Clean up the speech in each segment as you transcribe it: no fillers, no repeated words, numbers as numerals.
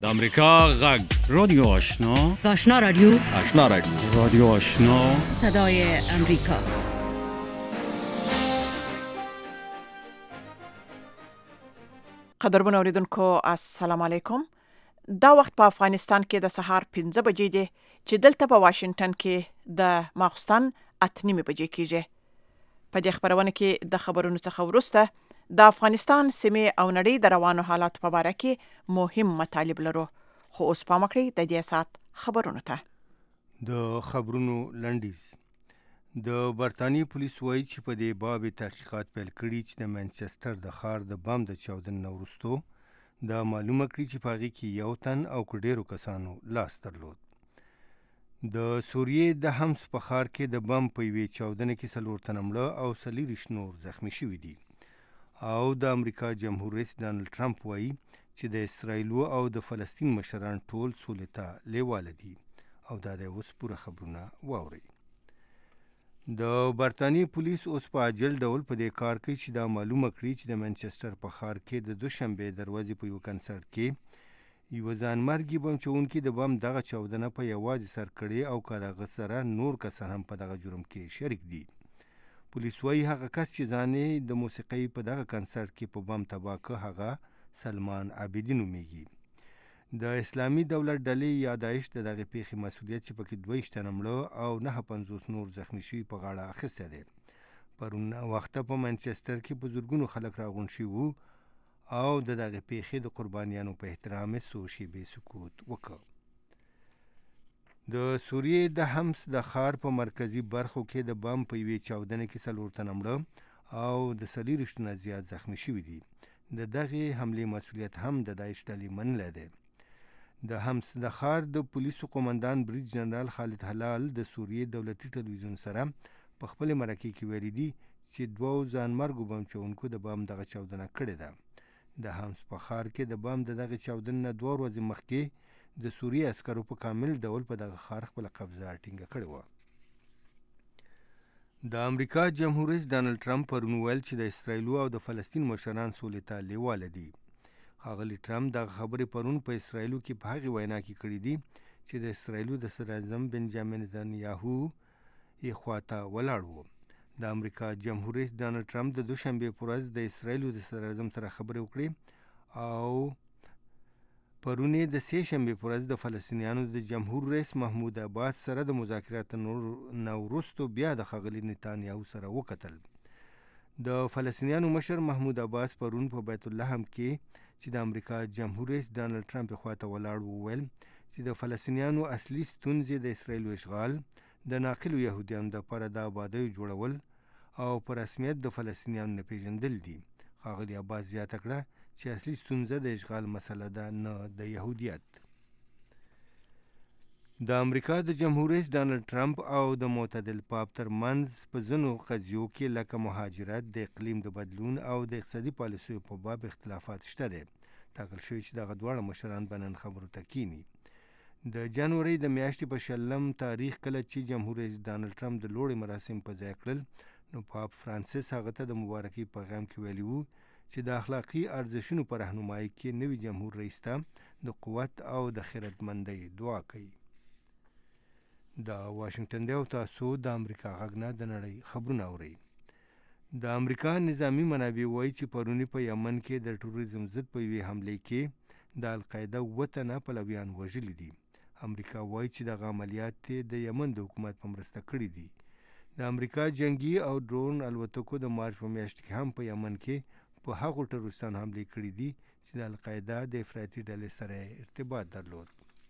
د امریکا غږ رادیو آشنا آشنا رادیو آشنا رادیو رادیو آشنا صدای امریکا. قدرمن اوریدونکو السلام علیکم. دا وخت په افغانستان کې د سهار 15 بجې دي چې دلته په واشنگټن کې د ماخستن 8:30 بجې کېږي. په دې خبرونه کې د خبرونو څخه ورسته د افغانستان سیمه او نړۍ د روانو حالاتو په اړه کې مهم مطالب لرو. خو اوس پام وکړئ د دې سات خبرونو ته. د خبرونو لنډیز. د برتانی پولیس وایي چې په دې باب تحقیقات پیل کړي چې د مانچستر د ښار د بم د چاودنې نه وروسته دا معلومه کړي چې په هغې کې یو تن او که ډېرو کسانو لاس درلود. د سوریې د حمص په ښار کې د بم په یوې چاودنې کې 4 تنه مړه او 40 نور زخمي شوي دي. او د امریکا جمهور رئیس ډانلډ ټرمپ وایي چې د اسرائیلو او د فلسطین مشران ټول سولې ته لیواله دي. او دا د اوس پوره خبرونه واورئ. د برتانی پولیس اوس په عاجل ډول په دې کار کوي چې دا معلومه کړي چې د مانچستر په ښار کې د دوشنبې دروازې په یو کنسرت کې یو ځانمرګي بم چوونکي د بم دغه چاودنه په یوازې سر کړې او که دغه سره نور کسان هم په دغه جرم کې شریک دي. پولیس وایي هغه کس چې ځان یې د موسیقۍ په دغه کنسرت کې په بم تباه که هغه سلمان عابدي نومیږي. د اسلامي دولت ډلې یا داعش د دغې پیښې مسؤلیت چې پکې 22 تنه مړه او 59 نور زخمي شوي په غاړه اخیستی دی. پرون وخته په مانچستر کې په زرګونو خلک راغونډ شوي وو او د دغې پیښې د قربانیانو په احترام یې څو شیبې سکوت وکړ. د سوریې د حمص د ښار په مرکزي برخو کې د بم په یوې چاودنې کې 4 تنه مړه او د 40 نه زیات زخمي شوي دي. د دغې حملې مسؤلیت هم د داعش ډلې منلی دی. د حمص د ښار د پولیسو قومندان بریج جنرال خالد حلال د سوریې دولتي ټلویزیون سره په خپل مرکې کې ویلي دي چې 2 ځانمرګو بم چوونکو د بم دغه چاودنه کړې ده. د حمص په ښار کې د بم د دغه چاودنې نه 2 ورځې مخکې د سوریې عسکرو په کامل ډول په دغه ښار خپله قبضه ټینګه کړې وه. د امریکا جمهور رئیس ډانلډ ټرمپ پرون ویل چې د اسرائیلو او د فلسطین مشران سولې ته لیواله دي. ښاغلي ټرمپ دغه خبرې پرون په اسرائیلو کې په هغې وینا کې کړي دي چې د اسرائیلو د صدراعظم بنجامین نتنیاهو یې خواته ولاړ و. د امریکا جمهور رئیس ډانلډ ټرمپ د دوشنبې په ورځ د اسرائیلو د صدراعظم سره خبرې وکړې او پرون یې د سې شنبې په ورځ د فلسطینیانو د جمهور رئیس محمود عباس سره د مذاکراتو نه وروسته بیا د ښاغلي نتانیاهو سره وکتل. د فلسطینیانو مشر محمود عباس پرون په بیت اللحم کې چې د امریکا جمهور رئیس ډانلډ ټرمپ خواته ولاړ وویل چې د فلسطینیانو اصلي ستونزې د اسرائیلو اشغال، د ناقلو یهودیانو دپاره د آبادیو جوړول او په رسمیت د فلسطینیانو نه پیژندل دي. ښاغلي عباس زیاته کړه چې اصلي ستونزه د اشغال مسله ده، نه د یهودیت. د امریکا د جمهور رئیس ډانلډ ټرمپ او د معتدل پاپ ترمنځ په ځینو قضیو کې لکه مهاجرت، د اقلیم د بدلون او د اقتصادي پالیسیو په باب اختلافات شته دی. ټاکل شوي چې دغه دواړه مشران به نن خبرو ته کینی. د جنوري د میاشتې په 20 تاریخ کله چې جمهور رئیس ډانلډ ټرمپ د لوړې مراسم په ځای کړل نو پاپ فرانسیس هغه ته د مبارکۍ پیغام کې ویلي وو چې د اخلاقي ارزښتونو په رهنمایي کې نوي جمهور رئیس ته د قوت او د خیرتمندۍ دعا کوي. د واشنگټن دی او تاسو د امریکا غږ نه د نړۍ خبرونه اورئ. د امریکا نظامی منابع وایي چې پرونی په یمن کې د ټوریزم ضد په یوې حملې کې د القاعده 7 تنه پلویان وژلي دي. امریکا وایي چې دغه عملیات د یمن د حکومت په مرسته کړي دي. د امریکا جنگي او ډرون الوتکو د مارچ په میاشت کې هم په یمن کې په هغو ټروریستانو حملې کړي دي چې د القاعده د افراطي ډلې سره ارتباط درلود.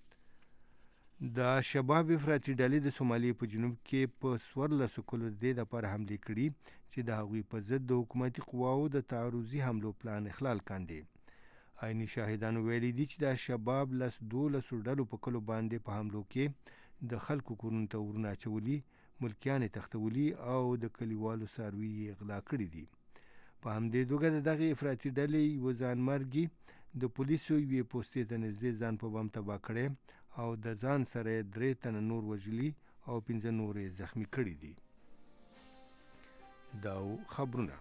د شباب افراطي ډلې د سومالي په جنوب کې په 14 کلو د دې دپاره حملې کړي چې د هغوی په ضد د حکومتي قواو د تعرضي حملو پلان اخلال کاندي. عیني شاهدانو ویلي دي چې د شباب 12 ډلو په کلو باندې په حملو کې د خلکو کورونو ته ورونه اچولي، ملکیان یې تښتولي او د کلیوالو څاروي یې غلا کړي دي. په همدې توګه د دغې افراطي ډلې یوه ځانمرګي د پولیسو یوې پوستې ته نږدې ځان په بم تباه کړی او د ځان سره یې 3 تنه نور وژلي او 15 نور یې زخمي کړي دي. دا خبرونه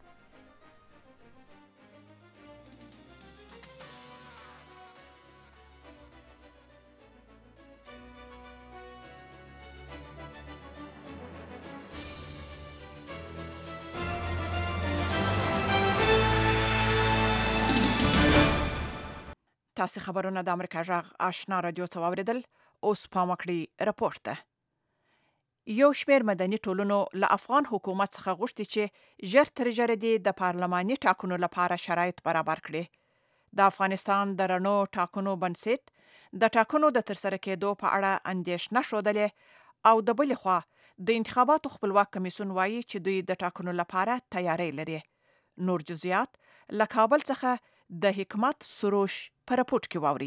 تاسو خبرونه د امریکا جغ آشنا رادیو څخه اوریدل. اوس پام وکړئ راپور ته. یو شمېر مدني ټولنو له افغان حکومت څخه غوښتي چې ژر تر ژره د پارلماني ټاکنو لپاره شرایط برابر کړي. د افغانستان د رڼو ټاکنو بنسټ د ټاکنو د ترسره کېدو په اړه اندېښنه ښودلې او د بلې خوا د انتخاباتو خپلواک کمیسیون وایي چې دوی د ټاکنو لپاره تیاری لري. نور جزئیات له کابل څخه د حکمت سروش په راپور کې واوري.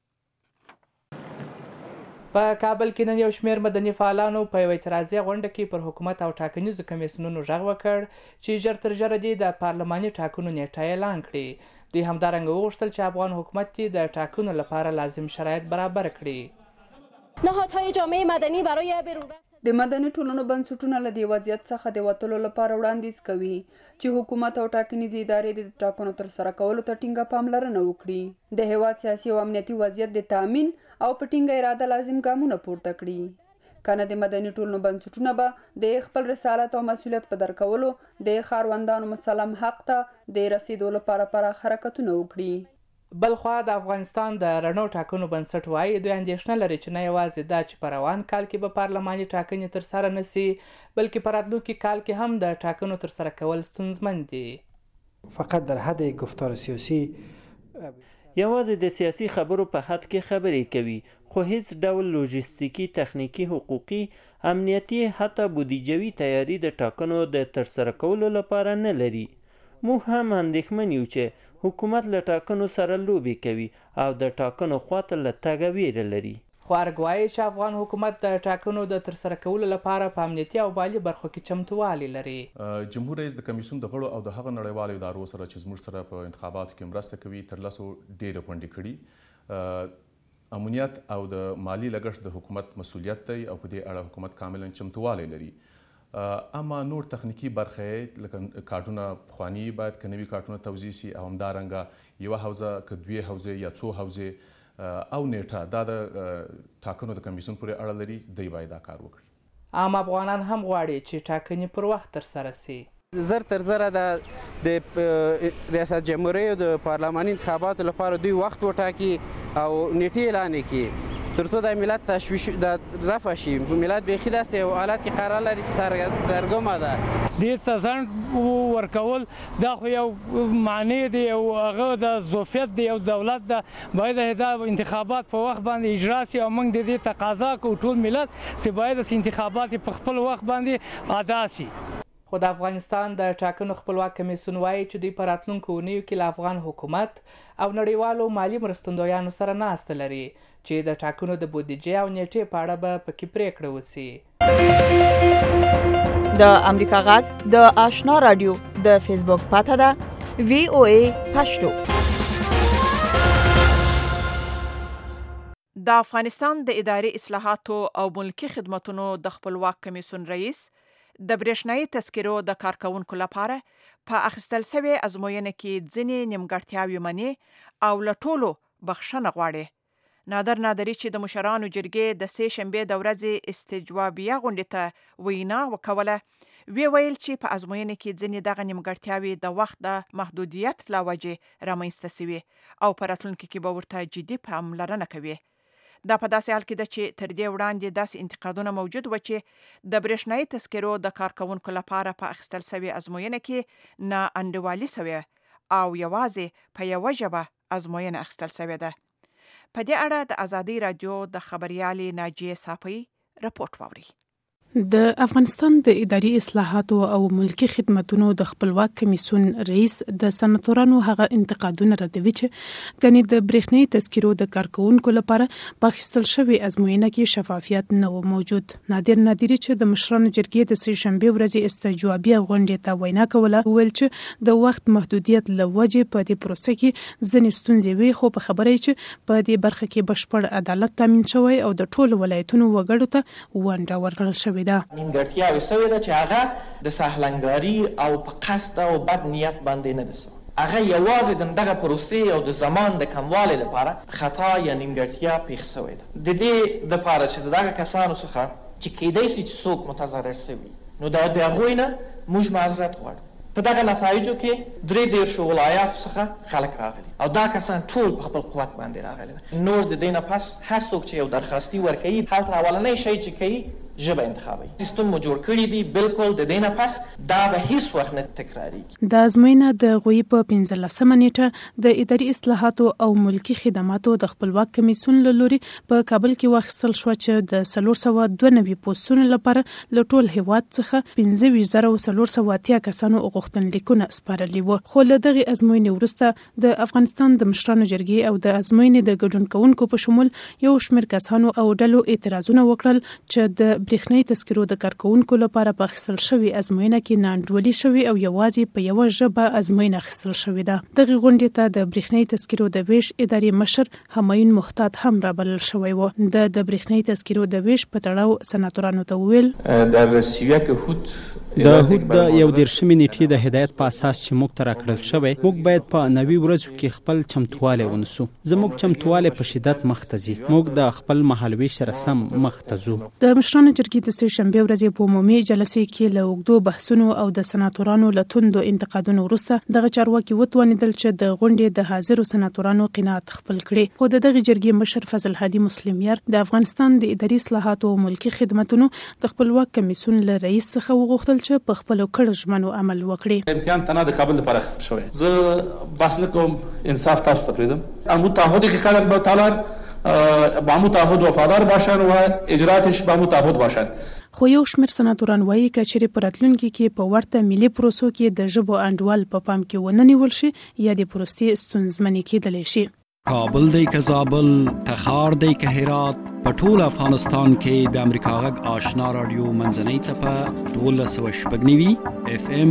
په کابل کې نن یو شمېر مدني فعالانو په یو اعتراضي غونډه کې پر حکومت او ټاکنیزو کمیسیونونو غږ وکړ چې ژر تر ژره د پارلماني ټاکنو نیټه اعلان کړي. دوی همدارنګه وغوښتل چې افغان حکومت د ټاکنو لپاره لازم شرایط برابر کړي. نهادهای جامعه مدنی برای بروبر د مدني ټولنو بنسټونه له دې وضعیت څخه د وتلو لپاره وړاندیز کوي چې حکومت او ټاکنیزې ادارې د ټاکنو ترسره کولو ته ټینګه پاملرنه وکړي. د هېواد سیاسي او امنیتي وضعیت د تامین او په ټینګه اراده لازم ګامونه پورته کړي. کنه د مدني ټولنو بنسټونه به د خپل رسالت او مسؤلیت په درکولو د ښاروندانو مسلم حق ته د رسیدو لپاره پراخ حرکتونه وکړي. بلخوا د افغانستان د رڼو ټاکنو بنسټ وایي دوی اندېښنه لري چې نه یوازې دا چې په روان کال کې به پارلماني ټاکنې ترسره نشي بلکې په راتلونکي کال کې هم د ټاکنو ترسره کول ستونزمن دي. فقط در حد گفتار سیاسی یوازې د سیاسي خبرو په حد کې خبرې کوي خو هیڅ ډول لوجستیکي، تخنیکی، حقوقي، امنیتي حتی بودیجوي تیاری د ټاکنو د ترسره کولو لپاره نه لري. موږ هم اندېښمن یو چې حکومت له ټاکنو سره لوبې کوي او د ټاکنو خواته له تګه ویره لري. خو ارګ وایي چې افغان حکومت د ټاکنو د ترسره کولو لپاره په امنیتي او مالي برخو کې چمتووالی لري. جمهور رئیس د کمیسیون د غړو او د هغه نړیوالو ادارو سره چې زموږ سره په انتخاباتو کې مرسته کوي تر لاسو ډېرې غونډې کړي. امنیت او د مالی لګښت د حکومت مسؤلیت دی او په دې اړه حکومت کاملا چمتووالی لري. اما نور تخنیکی برخه لکه کارتونه پخوانی باید که نوي کارتونه توزیع شي او همدارنګه یوه حوزه که دوی حوزې یا څو حوزې او نیټه دا د ټاکنو د کمیسیون پورې اړه لري. دوی باید دا کار وکړي. عام افغانان هم غواړي چې ټاکنې پر وخت ترسره شي. زر تر زره د ریاست جمهوریت او د پارلماني انتخاباتو لپاره دوی وخت وټاکي او نیټې اعلان کړي ترڅو د ملت تشویش د رفع شي. ملت بیخي داسې یو حالت کې قرار لري چې سرګرمه ده. دې ته ځنډ ورکول دا خو یو معنی دی او هغه د ظرفیت دی او دولت د باید دا انتخابات په وخت باندې اجرا شي او موږ د دې تقاضا کوو ټول ملت چې باید انتخابات په خپل وخت باندې ادا شي. خو د افغانستان د ټاکنو خپلواک کمیسیون وایي چې دوی په راتلونکو اونیو کې له افغان حکومت او نړیوالو مالي مرستندویانو سره ناسته لري چې د ټاکنو د بودیجې او نیټې په اړه به پکې پریکړه وشي. د امریکا غږ د آشنا رادیو د فیسبوک پاته ده VOA پښتو. د افغانستان د اداري اصلاحاتو او ملکي خدماتو د خپلواک کمیسیون رئیس د برېښنایي تذکرو د کارکونکو لپاره په اخیستل شوې ازموینه کې ځینې نیمګړتیاوې مني او له ټولو بخښنه غواړي. نادر نادري چې د مشرانو جرګې د سې شنبې د ورځې استجوابیه غونډې ته وینا وکوله ویل چې په ازموینه کې ځینې دغه نیمګړتیاوې د وخت د محدودیت له وجې رامنځته شوي او په راتلونکي کې به ورته جدي پاملرنه کوي. دا په داسې حال کې ده چې تر دې وړاندې داسې انتقادونه موجود و چې د برېښنایي تذکرو د کارکونکو لپاره په اخیستل شوې ازموینه کې نا انډولي شوې او یوازې په یوه ژبه ازموینه اخیستل شوې ده. په دې اړه د ازادي راډیو د خبریالې ناجیې صافی راپورټ واوري. د افغانستان د اداري اصلاحاتو او ملکي خدماتو د خپلواک کمیسیون رئیس د سناتورانو هغه انتقادونه ردوي چې کني د برېښنایي تذکرو د کارکونکو لپاره په اخیستل شوې ازموینه کې شفافیت نه و موجود. نادر نادري چې د مشرانو جرګې د سې شنبې ورځې استجوابیه غونډې ته وینا کوله ویل چې د وخت محدودیت له وجې په دې پروسه کې ځینې ستونزې وي خو په خبره چې په دې برخه کې بشپړ عدالت تامین شوی او د ټولو ولایتونو وګړو ته ونډه ورکړل شوې. نیمګړتیاوې شوې ده چې هغه د سهلنګاري او په قصد او بد نیت باندې نه ده شوې. هغه یوازې د دغه پروسې او د زمان د کموالي لپاره خطا یا نیمګړتیا پېښ شوې ده. د دې دپاره چې د دغه کسانو څخه چې کیدای شي چې څوک متضرر شوي نو د هغوی نه موږ معذرت غواړو. په دغه نتایجو کې 33 ولایاتو څخه خلک راغلي او دا کسان ټول په خپل قوت باندې راغلي. نور د دې نه پس هر څوک چې یو درخواستي ورکوي هلته اولنی شی چې کوي ژبه انتخابوي. سیستم مو جوړ کړی دی بالکل د دې نه پس دا به هیڅ وخت نه تکراریږي. د ازموینه د غوی په 15 نیټه د اداري اصلاحاتو او ملکی خدماتو د خپلواک کمیسیون له لوري په کابل کې واخیستل شو چې د 492 پوسټونو لپاره له ټول هیواد څخه 15480 کسانو غوښتنلیکونه سپارلي وو. خو له دغه ازموینې وروسته د افغانستان د مشرانو جرګې او د ازموینې د ګډون کوونکو په شمول یو شمېر کسانو او ډلو اعتراضونه وکړل چې د برېښنايي تذکرو د کارکونکو لپاره په اخیستل شوی ازموینه کې ناانډولي شوی او یوازې په یوه ژبه ازموینه اخیستل شوې ده. دغه غونډې ته د برېښنايي تذکرو د ویش اداري مشر همایون محتاط هم رابلل شوی و. د برېښنايي تذکرو د ویش په تړاو سناتورانو ته وویل در سیویک هوت د هوت د یو دیرشمې نیټې د هدایت په اساس چې موږ ته راکړل شوی موږ باید په 90 ورځو کې خپل چمتوالی ونیسو. زموږ چمتوالی په شدت مخ ته ځي. موږ د خپل مهالویش سره سم مخ ته ځو. د مشرانو جرګې د سه شنبه ورځې په عمومي جلسې کې له اوږدو بحثونو او د سناتورانو له توندو انتقادونو وروسته دغه چارواکي وتوانېدل چې د غونډې د حاضرو سناتورانو قناعت خپل کړي. خو د دغه جرګې مشر فضل هادي مسلمیار د افغانستان د اداري اصلاحاتو او ملکی خدماتو د خپلواک کمیسیون له رئیس څخه وغوښتل چې په خپل کړه ژمنو عمل وکړي. امتحان تنه د کابل لپاره اخیستل شوی. زه بحث نکوم، انصاف تاسو ته پریدم. امو تعهدی که کردن با تعالی با امو تعهد وفادار باشن و اجراتش با امو تعهد باشن. خو یو شمېر سناتوران وایي که چیرې په راتلونکي کې په ورته ملي پروسو کې د ژبو انډول په پام کې ونه نیول شي یا د پروستې ستونزمنې کېدلی شي. کابل دی که زابل، تخار دی که هرات، په ټول افغانستان کې د امریکا غږ آشنا رادیو منځنۍ څپه 1290 FM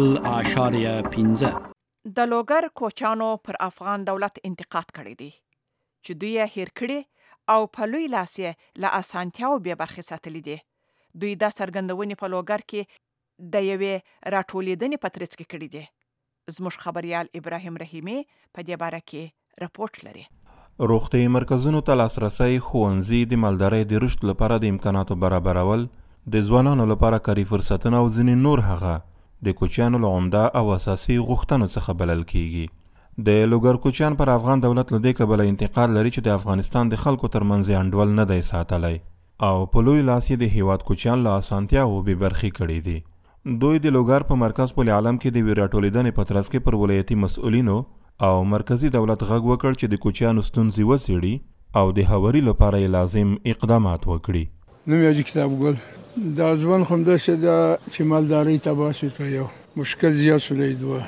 0.15. د لوګر کوچانو پر افغان دولت انتقاد کړی دی چې دوی یې هیر کړي او په لوی لاس یې له اسانتیاو بې برخې ساتلي دي. دوی دا څرګندونې په لوګر کې د یوې راټولېدنې په ترڅ کې کړي دي. زموږ خبریال ابراهیم رحیمي په دې باره کې رپورټ لري. روغتیايي مرکزونو ته لاسرسی، ښوونځي، د مالدارۍ د رشد لپاره د امکاناتو برابرول، د ځوانانو لپاره کاري فرصتونه او ځینې نور هغه د کوچیانو له عمده او اساسي غوښتنو څخه بلل کیږي. د لوګر کوچیان پر افغان دولت له دې کبله انتقاد لري چې د افغانستان د خلکو ترمنځ انډول نه دی ساتلی او په لوی لاس یې د هیواد کوچیان له اسانتیاوو بې برخې کړي دي. دوی د لوګر په مرکز پل عالم کې د یوې راټولېدنې په ترڅ کې پر ولایتي مسؤلینو او مرکزی دولت غږ وکړ چې د کوچیانو ستونزې وڅېړي او د هواري لپاره یې لازم اقدامات وکړي. نوم یې حاجي کتاب ګل. دا ژوند خو همداسې ده چې مالدارۍ تباه شوې ته یو مشکل زیات شولی دوه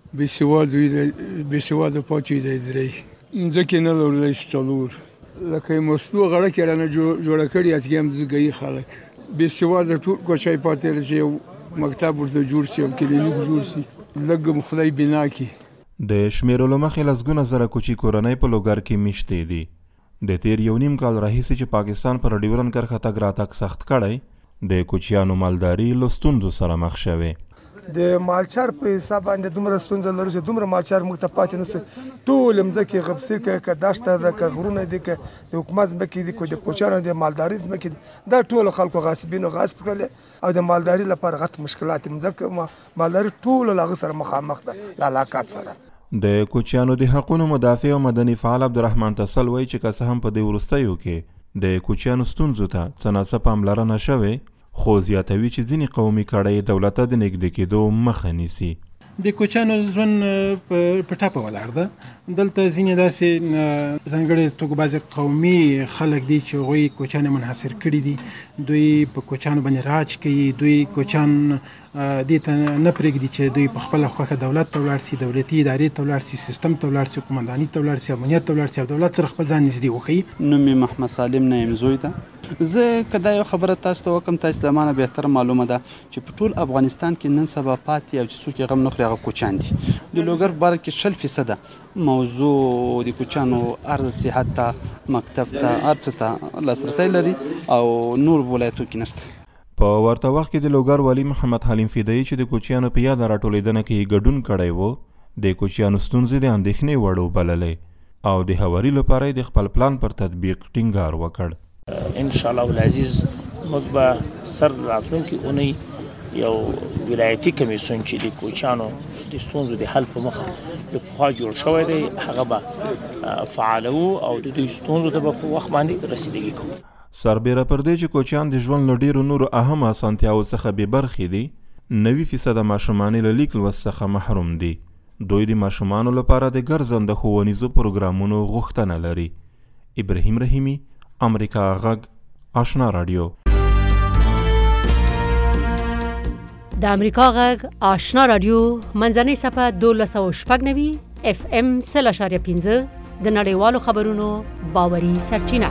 بې سواده پاتې دی 3 مځکې نه لرلی 4 لکه یې مستو غړه کې رانه جوړه کړي اتکې هم زګوي خلک بې سواده ټول کوچی پاتې دی چې یو مکتب ورته جوړ شي او کلینیک جوړ شي لږ خدای بنا کړي. د شمیرلو مخې لسګونه زره کوچي کورنۍ په لوګر کې میشتې دي. د تیر یو نیم کال راهیسې چې پاکستان پر ډیورن کرښه تګ راتګ سخت کړی د کوچیانو مالداري له ستونزو سره مخ شوې. د مالچار په حساب باندې دومره ستونزه لري چې دومره مالچار موږ ته پاتې نشي. ټول مځکې غبسې که داشته ده که غرونه دي که د حکومت ځمکې دي که د کوچیانو د مالداري ځمکې دي دا ټول خلکو غاصبینو غاصب کړلې او د مالداري لپاره غټ مشکلات مځکه مالداري ټول له هغه سره مخامخ ده له علاقات سره. د کوچیانو د حقونو مدافع او مدني فعال عبدالرحمن تسل وایي چې که څه هم په دې وروستیو کې د کوچیانو ستونزو ته څه ناڅه پاملرنه شوې خو زیاتوي چې ځینې قومي کړۍ دولت ته د نږدې کېدو مخه نیسي. د کوچیانو ژوند په ټاپه ولاړ ده. دلته ځینې داسې ځانګړې توګه بعضې قومي خلک دي چې هغوی کوچیان منحصر کړي دي. دوی په کوچیانو باندې راج کوي. دوی کوچیان دې ته نه پرېږدي چې دوی په خپله خوښه دولت ته ولاړ شي، دولتي ادارې ته ولاړ شي، سیستم ته ولاړ شي، قومنداني ته ولاړ شي، امنیت ته ولاړ شي او دولت سره خپل ځان نږدې وښیي. نوم مې محمد سالم نه یم زوی ته. زه که دا یو خبره تاسو ته وکړم تاسو له مانه بهتره معلومه ده چې په ټول افغانستان کې نن سبا پاتې او چې څوک یې غم نه خوري هغه کوچیان دي. د لوګر په باره کې 60% موضوع د کوچیانو هر صحت ته، مکتب ته، هر څه ته لاسرسی لري او نور ولایتو کې نشته. په ورته وخت کې د لوګر والي محمد حلیم فدایي چې د کوچیانو په یاده راټولېدنه کې ګډون کړی و د کوچیانو ستونزې د اندېښنې وړ وبللې او د هواري لپاره د خپل پلان پر تطبیق ټینګار وکړ. ان شاء الله العزیز موږ به سر راتلونکي اونۍ یو ولایتي کمیسیون چې د کوچیانو د ستونزو د حل په موخه د پخوا جوړ شوی دی هغه به فعال وو او د دوی ستونزو ته به په وخت باندې رسیدګي کوو. سربیره پر دې چې کوچیان د ژوند له ډېرو نورو اهم اسانتیاوو څخه بې برخې دي، 90% ماشومان له لیک لوست څخه محروم دي. دوی د ماشومانو لپاره د ګرځنده ښوونیزو پروګرامونو غوښتنه لري. ابراهیم رحیمي، امریکا غږ، آشنا رادیو. د امریکا غږ آشنا رادیو منځنۍ صفحه 1290 FM 0.5 د نړیوالو خبرونو باوري سرچینه.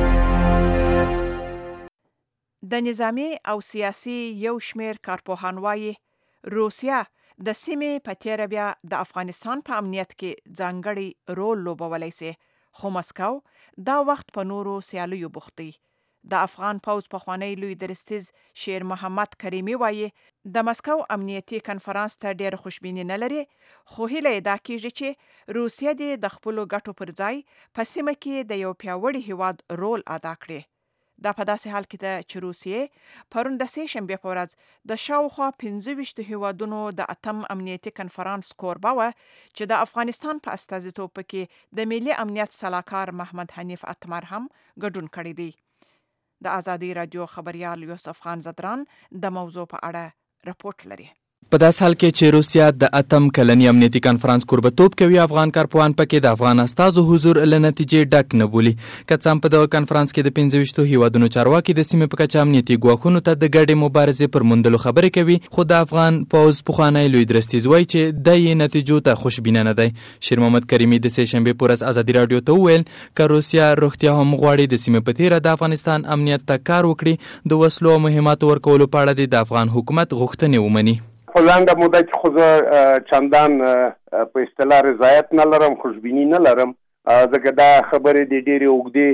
د نظامی او سیاسي یو شمیر کارپوهان وایي روسیا د سیمې په تیره بیا د افغانستان په امنیت کې ځانګړی رول لوبولی سي، خو مسکو دا وخت په نورو سیالیو بوخت دی. د افغان پوځ پخوانی لوی درستیز شیر محمد کریمي وایي د مسکو امنیتي کنفرانس ته ډېر خوشبیني نه لري، خو هیله یې دا کیږي چې روسیه دې د خپلو ګټو پر ځای په سیمه کې د یو پیاوړي هیواد رول ادا کړي. دا په داسې حال کې ده چې روسیې پرون د سې شنبې په ورځ د شاوخوا 25 هیوادونو د اتم امنیتي کنفرانس کوربه وه چې د افغانستان په استازیتوب پکې د ملي امنیت سلاکار محمد حنیف اتمر هم ګډون کړی دی. د آزادي رادیو خبريال یوسف خان زدران د موضوع په اړه رپورټ لري. په داس حال کې چې روسیا د اتم کلنی امنیتي کنفرانس کوربتوب کوي، افغان کارپوهان پکې د افغان استازو حضور له نتیجې ډک نه بولي. که څه هم په دغه کنفرانس کې د 25 هیوادونو چارواکي د سیمې په کچه امنیتي ګواښونو ته د ګډې مبارزې پر موندلو خبرې کوي، خو د افغان پوځ پخوانی لوی درستیز وایي چې د یې نتیجو ته خوشبینه نه دی. شیر محمد کریمي د سې شنبې په ورځ ازادي رادیو ته وویل که روسیا روغتیا هم غواړي د سیمې په تیره د افغانستان امنیت ته کار وکړي، د وسلو او مهماتو ورکولو په اړه د افغان حکومت غوښتنې ومني. په لنډه موده کې خو زه چندان په اصطلاح رضایت نه لرم، خوشبیني نه لرم، ځکه دا خبرې د ډېرې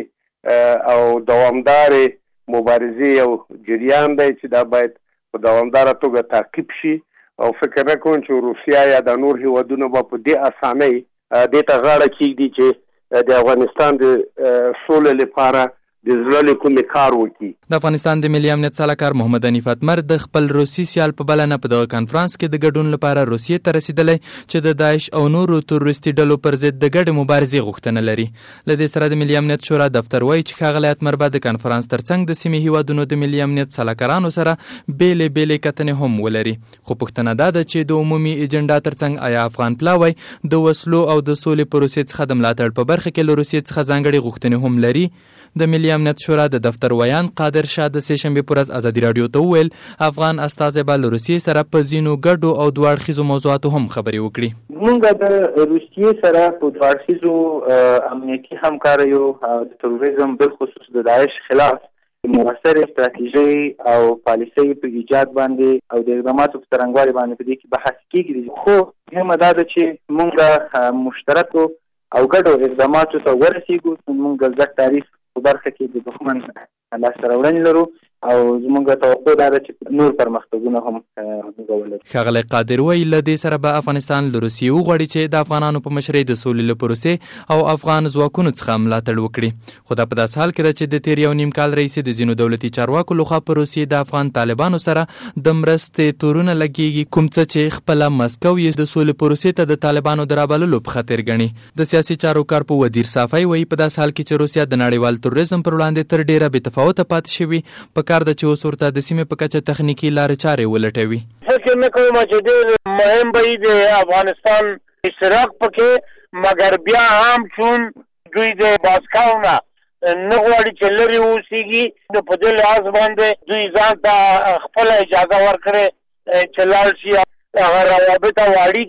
اوږدې او دوامدارې مبارزې او جریان دی چې دا باید په دوامداره توګه تعقیب شي، او فکر نه کوم چې روسیا یا د نور هیوادونو به په دې اسانۍ دې ته غاړه کېږدي چې د افغانستان د سولې لپاره د زړه کومې کار وکړي. د افغانستان د ملي امنیت سلاکار محمد حنیف اتمر د خپل روسي سیال په بلنه په دغه کنفرانس کې د ګډون لپاره روسیې ته رسیدلی چې د داعش او نورو تروریستي ډلو پر ضد د ګډې مبارزې غوښتنه لري. له دې سره د ملي امنیت شورا دفتر وایي چې ښاغلی اتمر به د کنفرانس ترڅنګ د سیمې هیوادونو د ملي امنیت سلاکارانو سره بېلې بېلې کتنې هم ولري. خو پوښتنه دا ده چې د عمومي اجنډا ترڅنګ آیا افغان پلاوی د وسلو او د سولې پروسې څخه د ملاتړ په برخه کې له روسیې څخه ځانګړې غوښتنې هم لري؟ د ملي امنیت شورا د دفتر ویان قادر شاه د سې شنبې په ورځ ازادي رادیو ته وویل افغان استازی به له روسیې سره په ځینو ګډو او دوه اړخیزو موضوعاتو هم خبرې وکړي. موږ د روسیې سره په دوه اړخیزو امنیتي همکاریو د تروریزم بالخصوص د داعش خلاف مؤثر استراتیژي او پالیسۍ په ایجاد باندې او د اقداماتو په څرنګوالي باندې په دې کې بحث کېږي، خو مهمه دا ده چې موږ مشترکو او ګډو اقداماتو ته ورسېږو. موږ ګډ تعریف په برخه کې د دښمن لاسته راوړنې لرو او زموږ توقع دا ده چې نور پرمختګونه هم موږ ولرو. ښاغلی قادر وایي له دې سره به افغانستان له روسیې وغواړي چې د افغانانو په مشرۍ د سولې له پروسې او افغان ځواکونو څخه ملاتړ وکړي، خو دا په داسې حال کې ده چې د تیر یو نیم کال راهیسې د ځینو دولتي چارواکو لخوا په روسیې د افغان طالبانو سره د مرستې تورونه لګېږي، کوم څه چې خپله مسکو یې د سولې پروسې ته د طالبانو د رابللو په خاطر ګڼي. د سیاسي چارو کارپوه ودیر صافی وایي په داسې حال کې چې روسیا د نړیوال تروریزم پر وړاندې تر ډېره بې تفاوته پاتې شوي، په کار ده چې اوس ورته د سیمې په کچه تخنیکي لارې چارې ولټوي. فکر نه کوم چې ډېر مهم به د افغانستان اشتراک پکې، مګر بیا هم چون دوی د ماسکو نه غواړي چې لرې اوسېږي، نو په دې لحاظ باندې دوی ځان ته خپله اجازه ورکړې چې لاړ شي هغه روابط او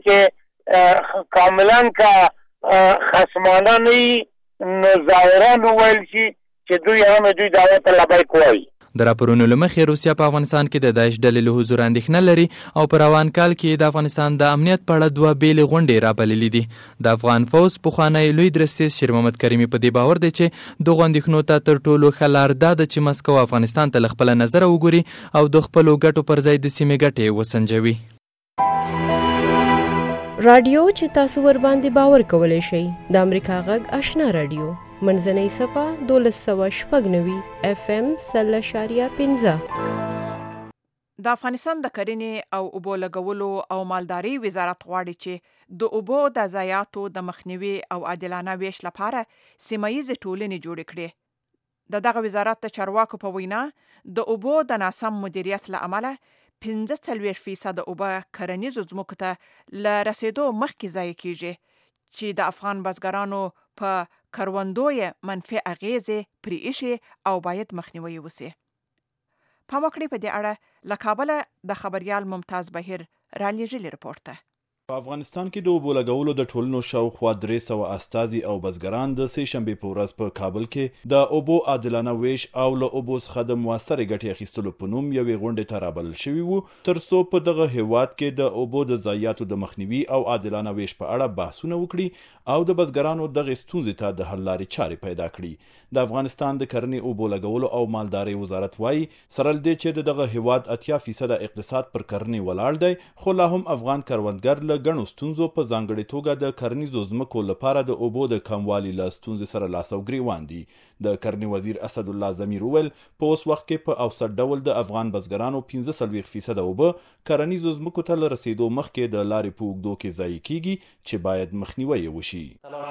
اړیکې کاملا که خصمانه نه وي نو ظاهرا وویل شي چې دوی هم دوی دعوت ته لبیک وایي. د راپورونو له مخې روسیا په افغانستان کې د داعش ډلې له حضور اندېښنه لري او په روان کال کې د افغانستان د امنیت په اړه دوه بېلې غونډې رابللې دي. د افغان پوځ پخوانی لوی درستیز شیر محمد کریمي په دې باور دی چې دغو اندېښنو ته تر ټولو ښه لار دا ده چې مسکو افغانستان ته له خپله نظره وګوري او د خپلو ګټو پر ځای د سیمې ګټې وسنجوي. رادیو چې تاسو ور باندې باور کولی شئ د امریکا غږ آشنا رادیو منځنۍ صفحه 1296 FM 0.5. د افغانستان د کرنې او اوبو لګولو او مالداري وزارت غواړي چې د اوبو د ضایعاتو د مخنیوي او عادلانه ویش لپاره سیمه‌ییزې ټولنې جوړې کړي. دغه وزارت د چارواکو په وینا د اوبو د ناسم مدیریت له امله 45% اوبه کرنیزو ځمکو ته له رسیدو مخکې ضایع کیږي چې د افغان بزګرانو په کروندو یې منفي اغیزې پرې ایښي او باید مخنیوي وسي. پام وکړئ په دې اړه له کابله د خبریال ممتاز بهیر رالیږلي رپورټ ته. په افغانستان کې د اوبو لګولو د ټولنو شاوخوا 300 استازي او بزګران د سې شنبې په ورځ په کابل کې د اوبو عادلانه ویش او له اوبو څخه د موثرې ګټې اخیستلو په نوم یوې غونډې ته رابلل شوي وو تر څو په دغه هیواد کې د اوبو د ضایعاتو د مخنیوي او عادلانه ویش په اړه بحثونه وکړي او د بزګرانو دغه ستونزې ته د حل لارې چارې پیدا کړي. د افغانستان د کرنې اوبو لګولو او مالدارۍ وزارت وایي سره له دې چې دغه هیواد 80% اقتصاد پر کرنې ولاړ دی خو لا هم افغان کروندګر له ګڼو ستونزو په ځانګړې توګه د کرنیزو ځمکو لپاره د اوبو د کموالي له ستونزې سره لاس او ګریوان دي. د کرنې وزیر اسد الله ضمیر وویل په اوس وخت کې په اوسط ډول د افغان بزګرانو 45% اوبه کرنیزو ځمکو ته له رسیدو مخکې د لارې په اوږدو کې ضایع کیږي چې باید مخنیوی وشي.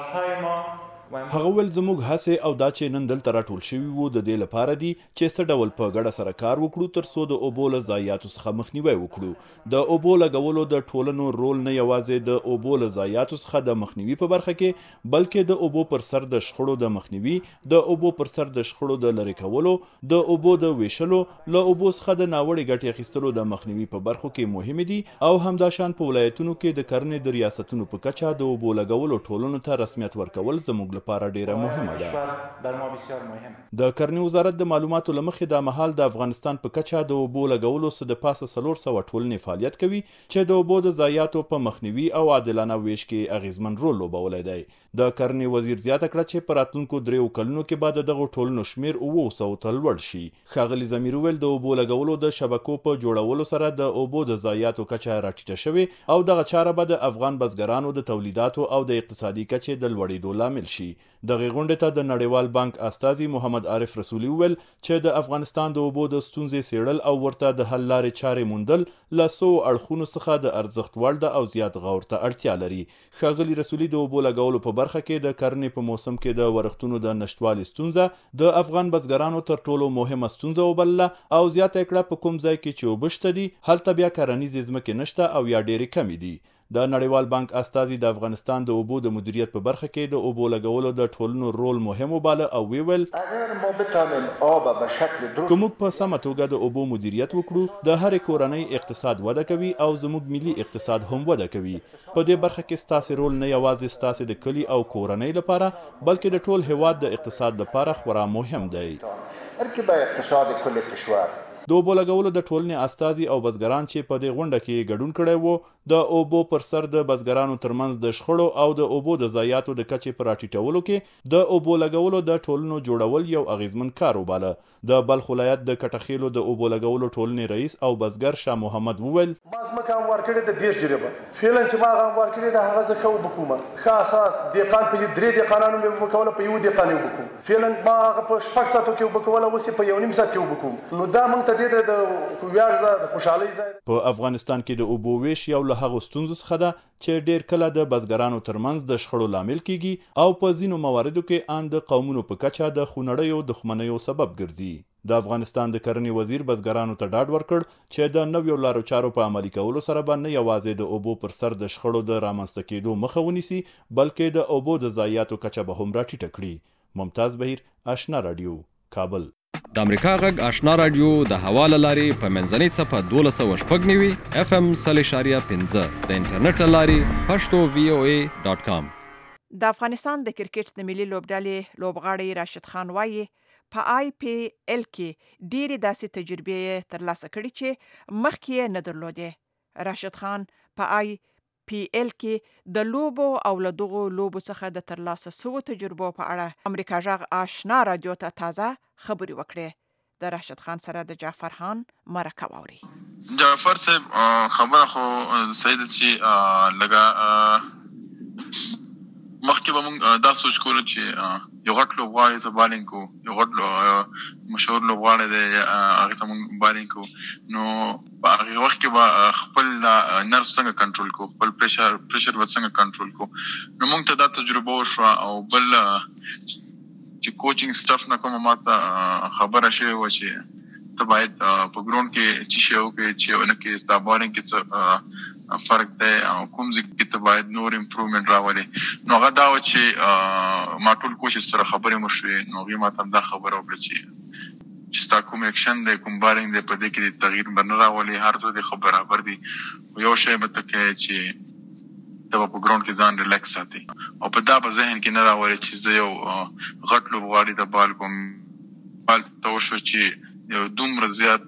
هغه ول زموږ هڅه او دا چې نن دلته راټول شوي وو د دې لپاره دي چې څه ډول په ګډه سره کار وکړو تر څو د اوبو له ضایعاتو څخه مخنیوی وکړو. د اوبو لګولو د ټولنو رول نه یوازې د اوبو له ضایعاتو څخه د مخنیوي په برخه کې بلکې د اوبو پر سر د شخړو د مخنیوي، د اوبو پر سر د شخړو د لری کولو، د اوبو د ویشلو، له اوبو څخه د ناوړي ګټې اخیستلو د مخنیوي په برخو کې مهم دي او همداشان په ولایتونو کې د کرنې د ریاستونو په کچه د اوبو لګولو ټولنو ته رسمیت ورکول زموږ لپاره ډیره مهمه ده. د کرنې وزارت د معلوماتو لمخې د مهال د افغانستان په کچه د اوبو لګولو څخه د پاسه 400 ټولنې فعالیت کوي چې د اوبو د ضایعاتو په مخنیوي او عادلانه ویش کې اغیزمن رول لوبولی دی. د کرنې وزیر زیاته کړه چې په راتلونکو 3 کلونو کې بعد دغه ټولنو شمیر 900 ته لوړ شي. ښاغلي ضمیر ویل د اوبو لګولو د شبکو په جوړولو سره د اوبو د ضایعاتو کچه راټیټه شوې او دغه چاره به د افغان بزګرانو د تولیداتو او د اقتصادي کچې د لوړېدو لامل شي. دغه غونډې ته د نړیوال بانک استازي محمد عارف رسولي وویل چې د افغانستان د اوبو د ستونزې څېړل او ورته د حل لارې چارې موندل له څو اړخونو څخه د ارزښت وړ ده او زیات غور ته اړتیا لري. ښاغلي رسولي د اوبو لګولو په برخه کې د کرنې په موسم کې د ورښتونو د نشتوالي ستونزه د افغان بزګرانو تر ټولو مهمه ستونزه وبلله او زیاته کړه په کوم ځای کې چې اوبه شته دي هلته بیا کرنیزې ځمکې نشته او یا ډېرې کمې دي. د نړیوال بانک استازي د افغانستان د اوبو د مدیریت په برخه کې د اوبو لګولو د ټولنو رول مهم وباله او ویل که موږ په سمه توګه د اوبو مدیریت وکړو د هرې کورنۍ اقتصاد وده کوي او زموږ ملي اقتصاد هم وده کوي. په دې برخه کې ستاسې رول نه یوازې ستاسې د کلي او کورنۍ لپاره بلکې د ټول هیواد د اقتصاد لپاره خورا مهم دی. د اوبو لګولو د ټولنې استازي او بزګران چې په دې غونډه کې ګډون کړی وو د اوبو پر سر د بزګرانو ترمنځ د شخړو او د اوبو د ضایعاتو د کچې په راټیټولو کې د اوبو لګولو د ټولنو جوړول یو اغیزمن کار وباله. د بلخ ولایت د کټخیلو د اوبو لګولو ټولنې رئیس او بزګر شاه محمد وویل ما ځمکه هموار کړې د 20 جریبه فعلا چې ما هموار کړې د هغه ځکه وبکومه ښه اساس دهقان په 3 دهقانانو مې وبکوله په یو دهقان وبکوم فعلا ما هغه په شپږ ساعتو کې وبکوله اوس په 1.5 ساعت کې وبکوم نو دا موږ ته ډېر د ویاړ ځای د خوشحالۍ ځای. په افغانستان کې د اوبو ویش یو له هغو ستونزو څخه ده چې ډېر کله د بزګرانو ترمنځ د شخړو لامل کیږي او په ځینو مواردو کې ان د قومونو په کچه د خونړیو دښمنیو سبب ګرځي. د افغانستان د کرنې وزیر بزګرانو ته ډاډ ورکړ چې د نویو لارو چارو په عملي کولو سره به نه یوازې د اوبو پر سر د شخړو د رامنځته کېدو مخه ونیسي بلکې د اوبو د ضایعاتو کچه به هم راټیټه کړي. ممتاز بهیر، آشنا رادیو، کابل. د امریکا غږ آشنا رادیو د حواله لارې په منځنۍ څپه 1290 FM 3.15 د انټرنیټ لارې pashto.voa.com. د افغانستان د کرکټ د ملي لوبډلې لوبغاړی راشد خان وایي په IPL کې ډېرې داسې تجربې ترلاسه کړي چې مخکې یې نه درلودې. راشد خان په IPL کې د لوبو او له دغو لوبو څخه د ترلاسه شوو تجربو په اړه امریکا غږ آشنا رادیو ته تازه خبرې وکړې. د راشد خان سره د جعفر خان مرکه واوري. جعفر صاحب، خبره خو صحیح ده چې لږه مخکې به موږ دا سوچ کولو چې یو غټ لوبغاړی ته بالینګ کوو، یو غټ مشهور لوبغاړی دی هغې ته موږ بالینګ کوو، نو په هغې وخت کې به خپل نرف څنګه کنټرول کوو، خپل پریشر به څنګه کنټرول کوو. نو موږ ته دا تجربه وشوه. او بل چې کوچینګ سټف نه کومه ماته خبره شوې وه چې ته باید په ګراوند کې څه شی وکړې چې ونه کې ستا بالینګ کې څه فرق دی او کوم ځای کې ته باید نور امپروومنټ راولې. نو هغه دا وه چې ما ټول کوچز سره خبرې مو شوې، نو هغوی ما ته هم دا خبره وکړه چې ستا کوم اکشن دی، کوم بالینګ دی، په دې کې تغییر به نه راولې، هر څه دې ښه برابر دي. خو یو شی به ته کوې چې ته به په ګراوند کې ځان ریلیکس ساتې او په دا به ذهن کې نه راولې چې زه یو غټ لوبغاړي ته بال کوم. هلته وشوه چې یو دومره زیات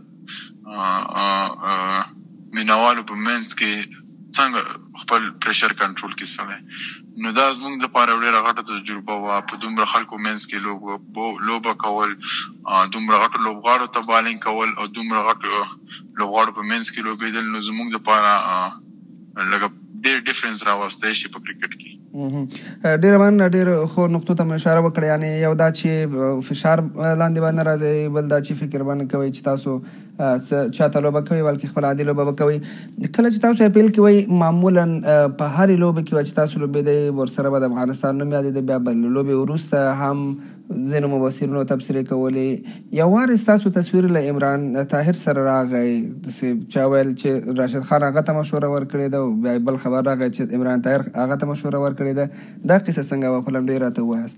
مینوالو په منځ کې څنګه خپل پریشر کنټرول کړي سړی. نو دا زموږ لپاره ډېره غټه تجربه وه، په دومره خلکو منځ کې لوبه کول، دومره غټو لوبغاړو ته بالینګ کول او دومره غټو لوبغاړو په منځ کې لوبېدل، نو زموږ لپاره لږه ډېر ډیفرنس راوستی شي په کرکټ کې. ډېره مننه، ډېر ښو نقطو ته مو اشاره وکړه. یعنې یو دا چې فشار لاندې به نه راځئ، بل دا چې فکر به نه کوئ چې تاسو چاته لوبه کوئ، بلکې خپل عادي لوبه به کوئ. کله چې تاسو اپیل کوئ معمولا په هرې لوبې کې چې تاسو لوبېدئ ورسره به د افغانستان نوم یادېده، بیا به له لوبې وروسته هم ځینو مبصرینو تبصرې کولې. یو وار ستاسو تصویر له عمران طاهر سره راغی، داسې چا ویل چې راشد خان هغه ته مشوره ورکړې ده، او بیا بل خبر راغی چې عمران طاهر هغه ته مشوره ورکړې ده. دا قصه څنګه وه؟ په لنډۍ راته ووایاست.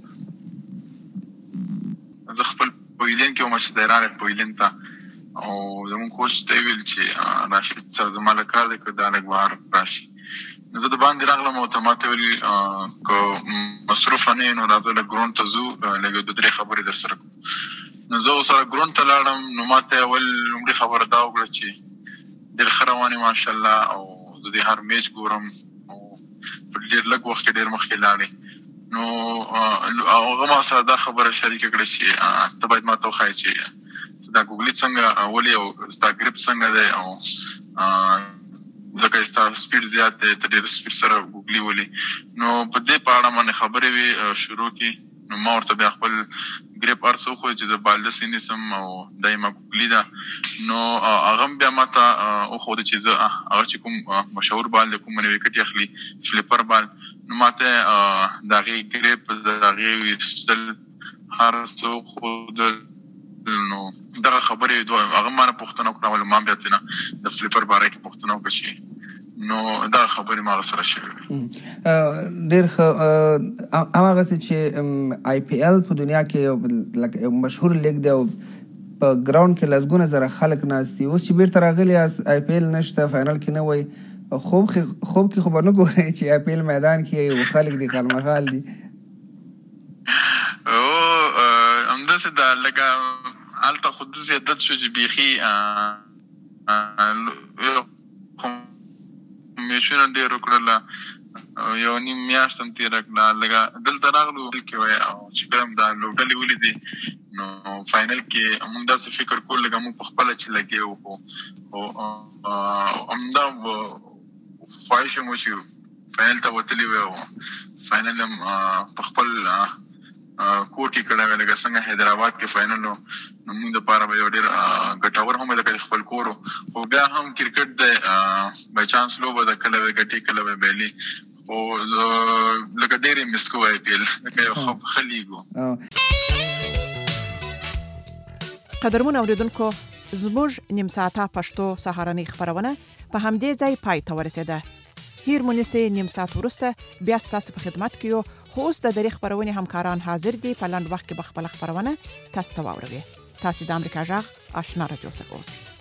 زه خپل پویلین کې وم چې دی راغی پویلین ته، او زموږ کوچ ته یې ویل چې راشد سره زما له کار دی که دا لږ بهر راشي. نو زه د باندې راغلم او ته ما ته ویل که مصروفه نه یې نو راځه لږ ګراوند ته ځو، لږ 2-3 خبرې در سره کوو. نو زه ورسره ګراوند ته لاړم. نو ما ته اول لومړۍ خبره دا وکړه چې ډېر ښه روان یې ماشاءالله، او زه د هر میچ ګورم او په ډېر لږ وخت کې ډېر مخکې لاړې. نو هغه ما سره دا خبره شریکه کړه چې ته باید ما ته وښایې چې دا ګوګلي څنګه ولې او ستا ګریپ څنګه دی، او ځکه ستا سپیډ زیات دی، ته ډېر سپیډ سره ګوګلي ولې. نو په دې په اړه باندې خبرې وې شروع کړي. نو ما ورته بیا خپل ګریپ هر څه وښود چې زه بالدسې نیسم او دا یې ما ګوګلي ده. نو هغه هم بیا ما ته وښوده چې زه هغه چې کوم مشهور بال دی، کوم ویکټ یې اخلي فلیپر بال، نو ما ته د هغې ګریپ د هغې ویستل هر څه وښودل. نو دغه خبرې هغه ما نه پوښتنه وکړه، ولې ما بیا ترېنه د فلیپر باره کې پوښتنه وکړه چې نو دغه خبرې ما هغه سره شوې وې. ډېر ښه. هماغسې چې آی پی ایل په دنیا کې یو مشهور لیګ دی او په ګراوند کې لسګونه زره خلک ناست دي. اوس چې بیرته راغلي یاست، آی پی ایل نشته، فاینل کې نه وئ، خوب کې خو به نه ګورئ چې آی پی ایل میدان کې خلک دي خالمخال دي؟ همداسې ده، لکه هلته خو داسې عادت شو چې بیخي میچونه ډېر وکړله، 1.5 میاشت هم تېره کړه. لکه دلته راغلو کې وی او چې کله هم دا لوبډلې ولیدې، نو فاینل کې موږ داسې فکر کول لکه موږ په خپله چې لګیا وو، خو همدا خواهش مو چې فاینل ته وتلي وی او فاینل هم په خپل کوټ کې کړی وی، لکه څنګه حیدرآباد کې فاینل و. نو موږ دپاره به یو ډېر ګټور هم لکه خپل کور و. خو بیا هم کرکټ دی بای چانس لوبه ده، کله به ګټي کله به بایلي، خو لکه ډېر یې مس کوو آی پی ایل، لکه یو ښه لیګ و. قدرمن اوریدونکو، زموږ نیم ساعته پښتو سهارنۍ خپرونه په همدې ځای پای ته ورسېده. هیر مو نیسئ، نیم ساعت وروسته بیا ستاسو په خدمت کې یو. خو اوس د درې خپرونې همکاران حاضر دي، په لنډ وخت کې به خپله خپرونه تاسو ته واوروي. تاسو د امریکا غږ آشنا رادیو څخه اوسئ.